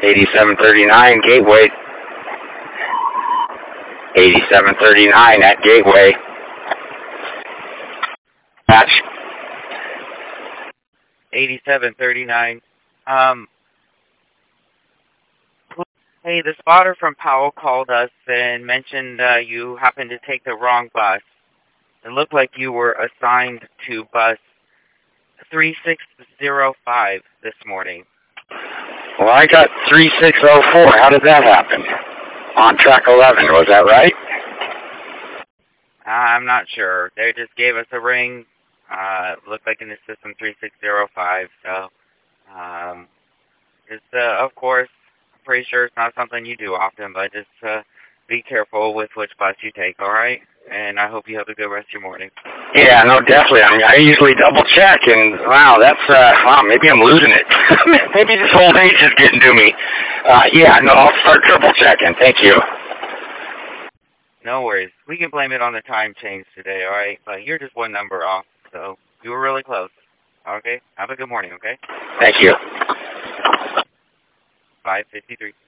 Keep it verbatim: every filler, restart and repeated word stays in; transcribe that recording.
eighty-seven thirty-nine, Gateway. eighty-seven thirty-nine at Gateway. Patch. eighty-seven thirty-nine. Um, hey, the spotter from Powell called us and mentioned uh, you happened to take the wrong bus. It looked like you were assigned to bus three six zero five this morning. Well, I got three six zero four. How did that happen? On track eleven, was that right? Uh, I'm not sure. They just gave us a ring. Uh, it looked like in the system three six zero five. So, um, just, uh, of course, I'm pretty sure it's not something you do often, but just uh, be careful with which bus you take, all right? And I hope you have a good rest of your morning. Yeah, no, definitely. I mean, I usually double check, and wow, that's, uh, wow, maybe I'm losing it. Maybe this old age is getting to me. Uh, yeah, no, I'll start triple checking. Thank you. No worries. We can blame it on the time change today, all right? But you're just one number off, so you were really close. Okay? Have a good morning, okay? Thank you. five fifty-three.